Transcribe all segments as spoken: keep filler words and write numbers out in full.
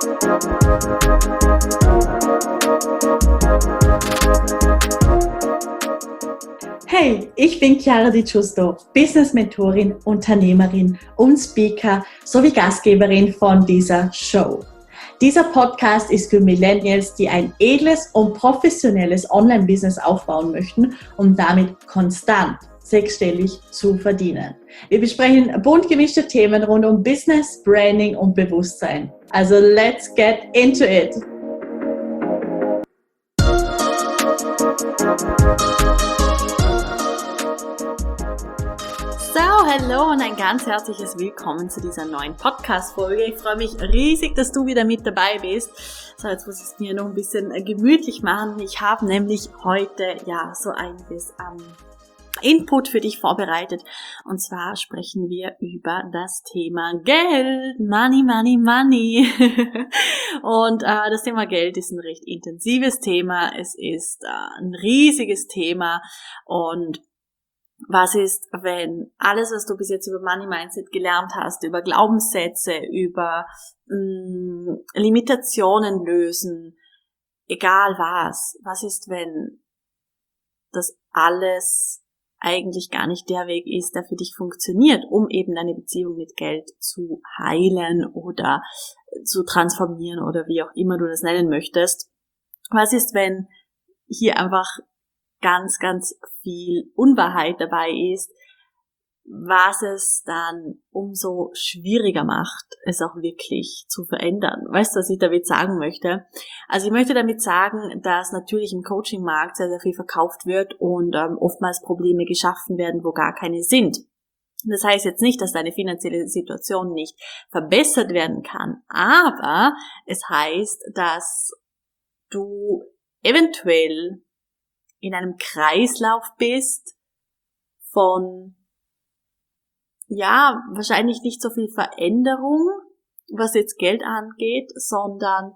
Hey, ich bin Chiara Di Giusto, Business-Mentorin, Unternehmerin und Speaker sowie Gastgeberin von dieser Show. Dieser Podcast ist für Millennials, die ein edles und professionelles Online-Business aufbauen möchten, um damit konstant sechsstellig zu verdienen. Wir besprechen bunt gemischte Themen rund um Business, Branding und Bewusstsein. Also let's get into it! So, hallo und ein ganz herzliches Willkommen zu dieser neuen Podcast-Folge. Ich freue mich riesig, dass du wieder mit dabei bist. So, jetzt muss ich es mir noch ein bisschen gemütlich machen. Ich habe nämlich heute ja so einiges an Input für dich vorbereitet. Und zwar sprechen wir über das Thema Geld. Money, money, money. Und äh, das Thema Geld ist ein recht intensives Thema. Es ist äh, ein riesiges Thema. Und was ist, wenn alles, was du bis jetzt über Money Mindset gelernt hast, über Glaubenssätze, über mh, Limitationen lösen, egal was, was ist, wenn das alles eigentlich gar nicht der Weg ist, der für dich funktioniert, um eben deine Beziehung mit Geld zu heilen oder zu transformieren oder wie auch immer du das nennen möchtest. Was ist, wenn hier einfach ganz, ganz viel Unwahrheit dabei ist, was es dann umso schwieriger macht, es auch wirklich zu verändern. Weißt du, was ich damit sagen möchte? Also ich möchte damit sagen, dass natürlich im Coaching-Markt sehr, sehr viel verkauft wird und ähm, oftmals Probleme geschaffen werden, wo gar keine sind. Das heißt jetzt nicht, dass deine finanzielle Situation nicht verbessert werden kann, aber es heißt, dass du eventuell in einem Kreislauf bist von, ja, wahrscheinlich nicht so viel Veränderung, was jetzt Geld angeht, sondern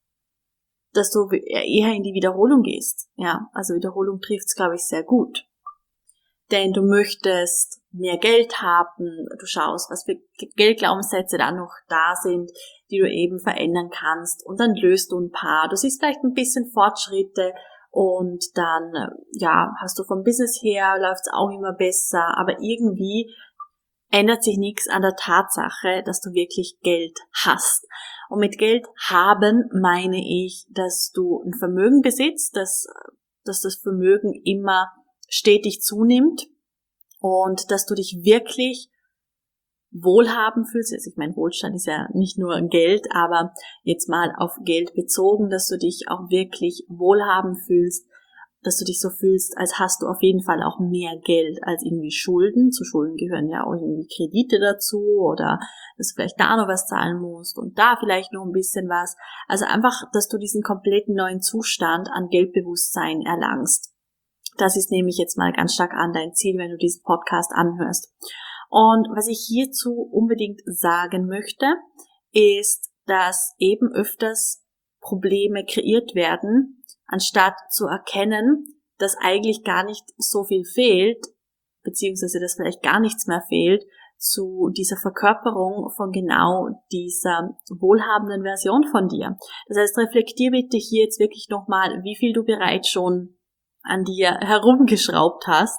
dass du eher in die Wiederholung gehst. Ja, also Wiederholung trifft's, glaube ich, sehr gut. Denn du möchtest mehr Geld haben, du schaust, was für Geldglaubenssätze da noch da sind, die du eben verändern kannst, und dann löst du ein paar. Du siehst vielleicht ein bisschen Fortschritte, und dann, ja, hast du vom Business her, läuft's auch immer besser, aber irgendwie ändert sich nichts an der Tatsache, dass du wirklich Geld hast. Und mit Geld haben meine ich, dass du ein Vermögen besitzt, dass, dass das Vermögen immer stetig zunimmt und dass du dich wirklich wohlhaben fühlst. Also ich meine, Wohlstand ist ja nicht nur Geld, aber jetzt mal auf Geld bezogen, dass du dich auch wirklich wohlhaben fühlst, dass du dich so fühlst, als hast du auf jeden Fall auch mehr Geld als irgendwie Schulden. Zu Schulden gehören ja auch irgendwie Kredite dazu oder dass du vielleicht da noch was zahlen musst und da vielleicht noch ein bisschen was. Also einfach, dass du diesen kompletten neuen Zustand an Geldbewusstsein erlangst. Das ist nämlich jetzt mal ganz stark an dein Ziel, wenn du diesen Podcast anhörst. Und was ich hierzu unbedingt sagen möchte, ist, dass eben öfters Probleme kreiert werden, anstatt zu erkennen, dass eigentlich gar nicht so viel fehlt, beziehungsweise dass vielleicht gar nichts mehr fehlt, zu dieser Verkörperung von genau dieser wohlhabenden Version von dir. Das heißt, reflektier bitte hier jetzt wirklich nochmal, wie viel du bereits schon an dir herumgeschraubt hast,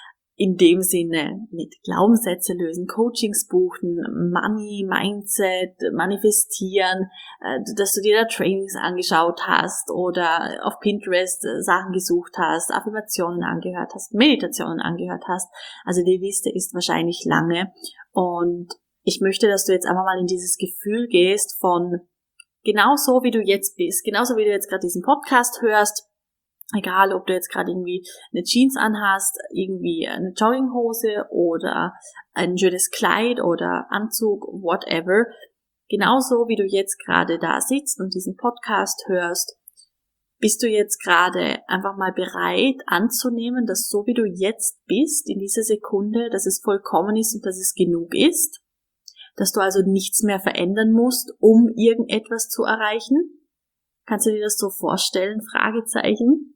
in dem Sinne mit Glaubenssätze lösen, Coachings buchen, Money, Mindset, manifestieren, dass du dir da Trainings angeschaut hast oder auf Pinterest Sachen gesucht hast, Affirmationen angehört hast, Meditationen angehört hast. Also die Liste ist wahrscheinlich lange und ich möchte, dass du jetzt einfach mal in dieses Gefühl gehst von genauso wie du jetzt bist, genauso wie du jetzt gerade diesen Podcast hörst. Egal, ob du jetzt gerade irgendwie eine Jeans anhast, irgendwie eine Jogginghose oder ein schönes Kleid oder Anzug, whatever. Genauso wie du jetzt gerade da sitzt und diesen Podcast hörst, bist du jetzt gerade einfach mal bereit anzunehmen, dass so wie du jetzt bist, in dieser Sekunde, dass es vollkommen ist und dass es genug ist. Dass du also nichts mehr verändern musst, um irgendetwas zu erreichen. Kannst du dir das so vorstellen? Fragezeichen.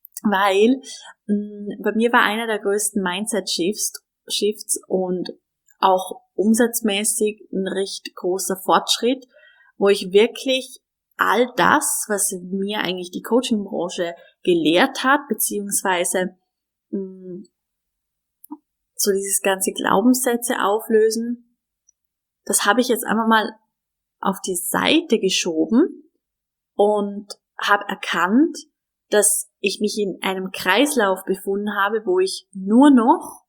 Weil mh, bei mir war einer der größten Mindset-Shifts Shifts und auch umsatzmäßig ein recht großer Fortschritt, wo ich wirklich all das, was mir eigentlich die Coaching-Branche gelehrt hat, beziehungsweise mh, so dieses ganze Glaubenssätze auflösen, das habe ich jetzt einfach mal auf die Seite geschoben und habe erkannt, dass ich mich in einem Kreislauf befunden habe, wo ich nur noch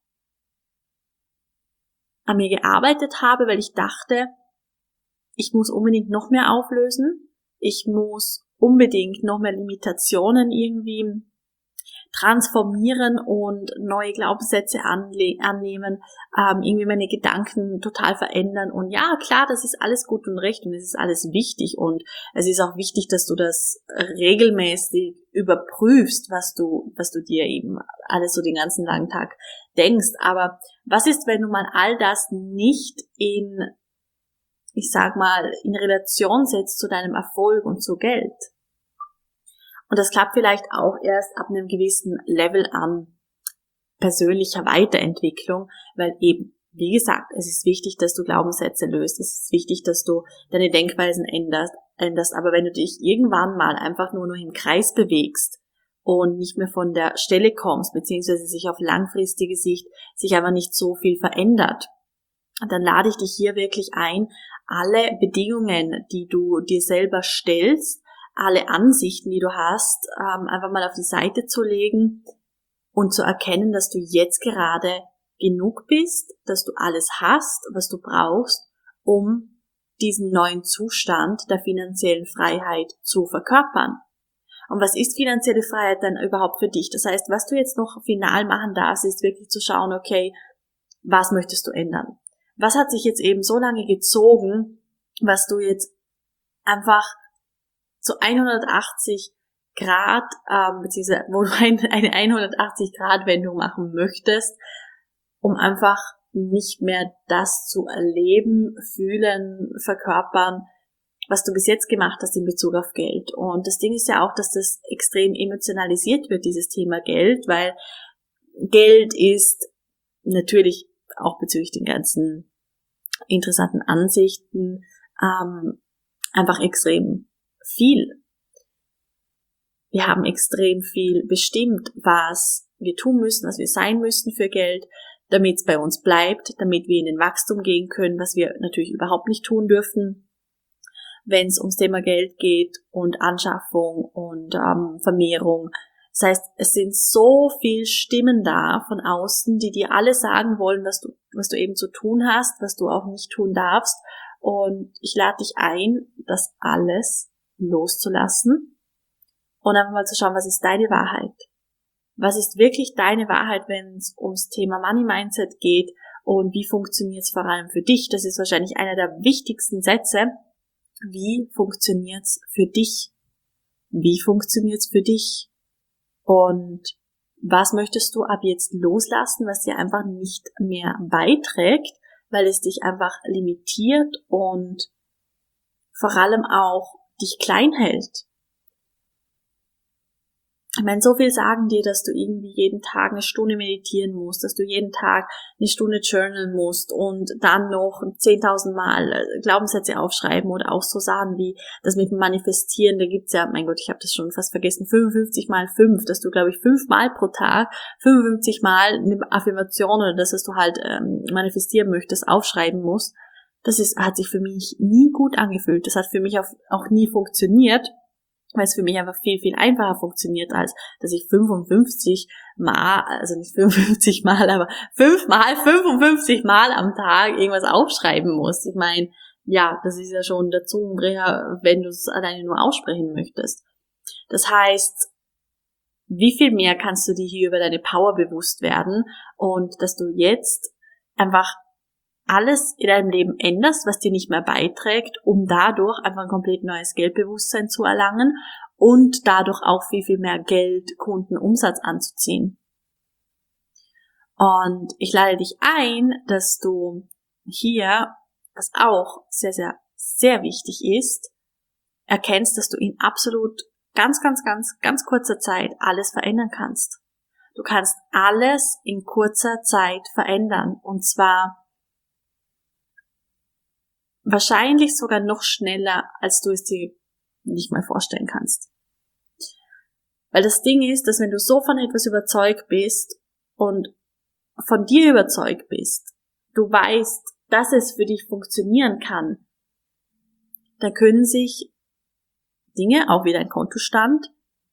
an mir gearbeitet habe, weil ich dachte, ich muss unbedingt noch mehr auflösen, ich muss unbedingt noch mehr Limitationen irgendwie transformieren und neue Glaubenssätze anle- annehmen, ähm, irgendwie meine Gedanken total verändern. Und ja, klar, das ist alles gut und recht und es ist alles wichtig und es ist auch wichtig, dass du das regelmäßig überprüfst, was du, was du dir eben alles so den ganzen langen Tag denkst. Aber was ist, wenn du mal all das nicht in, ich sag mal, in Relation setzt zu deinem Erfolg und zu Geld? Und das klappt vielleicht auch erst ab einem gewissen Level an persönlicher Weiterentwicklung, weil eben, wie gesagt, es ist wichtig, dass du Glaubenssätze löst, es ist wichtig, dass du deine Denkweisen änderst, änderst. Aber wenn du dich irgendwann mal einfach nur noch im Kreis bewegst und nicht mehr von der Stelle kommst, beziehungsweise sich auf langfristige Sicht sich einfach nicht so viel verändert, dann lade ich dich hier wirklich ein, alle Bedingungen, die du dir selber stellst, alle Ansichten, die du hast, ähm, einfach mal auf die Seite zu legen und zu erkennen, dass du jetzt gerade genug bist, dass du alles hast, was du brauchst, um diesen neuen Zustand der finanziellen Freiheit zu verkörpern. Und was ist finanzielle Freiheit dann überhaupt für dich? Das heißt, was du jetzt noch final machen darfst, ist wirklich zu schauen, okay, was möchtest du ändern? Was hat sich jetzt eben so lange gezogen, was du jetzt einfach zu hundertachtzig Grad, ähm, beziehungsweise wo du eine hundertachtzig Grad Wendung machen möchtest, um einfach nicht mehr das zu erleben, fühlen, verkörpern, was du bis jetzt gemacht hast in Bezug auf Geld. Und das Ding ist ja auch, dass das extrem emotionalisiert wird, dieses Thema Geld, weil Geld ist natürlich auch bezüglich den ganzen interessanten Ansichten ähm, einfach extrem viel. Wir haben extrem viel bestimmt, was wir tun müssen, was wir sein müssen für Geld, damit es bei uns bleibt, damit wir in den Wachstum gehen können, was wir natürlich überhaupt nicht tun dürfen, wenn es ums Thema Geld geht und Anschaffung und ähm, Vermehrung. Das heißt, es sind so viel Stimmen da von außen, die dir alle sagen wollen, was du, was du eben zu tun hast, was du auch nicht tun darfst. Und ich lade dich ein, das alles loszulassen und einfach mal zu schauen, was ist deine Wahrheit? Was ist wirklich deine Wahrheit, wenn es ums Thema Money Mindset geht und wie funktioniert es vor allem für dich? Das ist wahrscheinlich einer der wichtigsten Sätze. Wie funktioniert es für dich? Wie funktioniert es für dich? Und was möchtest du ab jetzt loslassen, was dir einfach nicht mehr beiträgt, weil es dich einfach limitiert und vor allem auch dich klein hält? Ich meine, so viel sagen dir, dass du irgendwie jeden Tag eine Stunde meditieren musst, dass du jeden Tag eine Stunde journalen musst und dann noch zehntausend Mal Glaubenssätze aufschreiben oder auch so Sachen wie das mit dem Manifestieren. Da gibt's ja, mein Gott, ich habe das schon fast vergessen, fünfundfünfzig mal fünf, dass du, glaube ich, fünf Mal pro Tag, fünfundfünfzig Mal eine Affirmation oder das, was du halt ähm, manifestieren möchtest, aufschreiben musst. Das ist, hat sich für mich nie gut angefühlt. Das hat für mich auch, auch nie funktioniert, weil es für mich einfach viel, viel einfacher funktioniert, als dass ich fünfundfünfzig Mal, also nicht fünfundfünfzig Mal, aber fünfmal, fünfundfünfzig Mal am Tag irgendwas aufschreiben muss. Ich meine, ja, das ist ja schon der Zungenbrecher, wenn du es alleine nur aussprechen möchtest. Das heißt, wie viel mehr kannst du dir hier über deine Power bewusst werden und dass du jetzt einfach alles in deinem Leben änderst, was dir nicht mehr beiträgt, um dadurch einfach ein komplett neues Geldbewusstsein zu erlangen und dadurch auch viel, viel mehr Geld, Kunden, Umsatz anzuziehen. Und ich lade dich ein, dass du hier, was auch sehr, sehr, sehr wichtig ist, erkennst, dass du in absolut ganz, ganz, ganz, ganz kurzer Zeit alles verändern kannst. Du kannst alles in kurzer Zeit verändern und zwar wahrscheinlich sogar noch schneller, als du es dir nicht mal vorstellen kannst. Weil das Ding ist, dass wenn du so von etwas überzeugt bist und von dir überzeugt bist, du weißt, dass es für dich funktionieren kann, dann können sich Dinge, auch wieder ein Kontostand,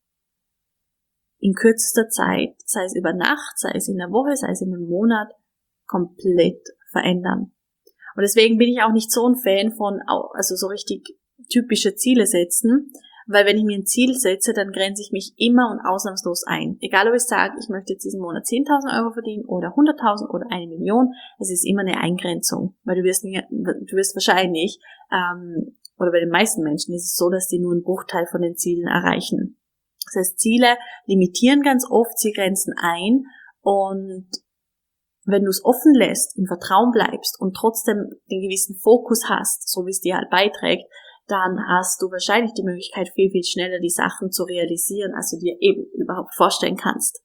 in kürzester Zeit, sei es über Nacht, sei es in der Woche, sei es in einem Monat, komplett verändern. Und deswegen bin ich auch nicht so ein Fan von, also so richtig typische Ziele setzen, weil wenn ich mir ein Ziel setze, dann grenze ich mich immer und ausnahmslos ein. Egal ob ich sage, ich möchte jetzt diesen Monat zehntausend Euro verdienen oder hunderttausend oder eine Million, es ist immer eine Eingrenzung, weil du wirst, mir, du wirst wahrscheinlich, ähm, oder bei den meisten Menschen ist es so, dass die nur einen Bruchteil von den Zielen erreichen. Das heißt, Ziele limitieren ganz oft, sie grenzen ein, und wenn du es offen lässt, im Vertrauen bleibst und trotzdem den gewissen Fokus hast, so wie es dir halt beiträgt, dann hast du wahrscheinlich die Möglichkeit, viel, viel schneller die Sachen zu realisieren, als du dir eben überhaupt vorstellen kannst.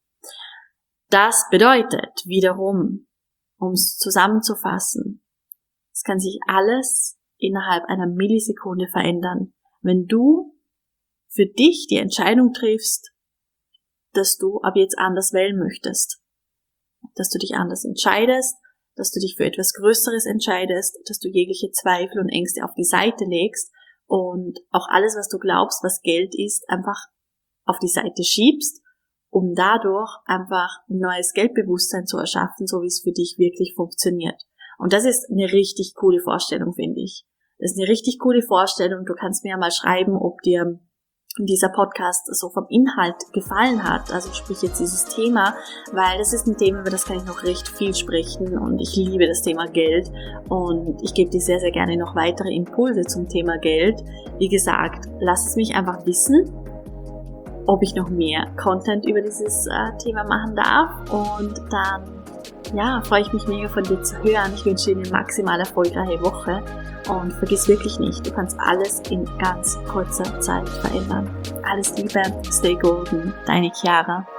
Das bedeutet wiederum, um es zusammenzufassen, es kann sich alles innerhalb einer Millisekunde verändern. Wenn du für dich die Entscheidung triffst, dass du ab jetzt anders wählen möchtest, dass du dich anders entscheidest, dass du dich für etwas Größeres entscheidest, dass du jegliche Zweifel und Ängste auf die Seite legst und auch alles, was du glaubst, was Geld ist, einfach auf die Seite schiebst, um dadurch einfach ein neues Geldbewusstsein zu erschaffen, so wie es für dich wirklich funktioniert. Und das ist eine richtig coole Vorstellung, finde ich. Das ist eine richtig coole Vorstellung. Du kannst mir ja mal schreiben, ob dir dieser Podcast so vom Inhalt gefallen hat, also sprich jetzt dieses Thema, weil das ist ein Thema, über das kann ich noch recht viel sprechen, und ich liebe das Thema Geld, und ich gebe dir sehr, sehr gerne noch weitere Impulse zum Thema Geld. Wie gesagt, lass es mich einfach wissen, ob ich noch mehr Content über dieses äh, Thema machen darf, und dann ja, freue ich mich mega von dir zu hören. Ich wünsche dir eine maximal erfolgreiche Woche, und vergiss wirklich nicht, du kannst alles in ganz kurzer Zeit verändern. Alles Liebe, stay golden, deine Chiara.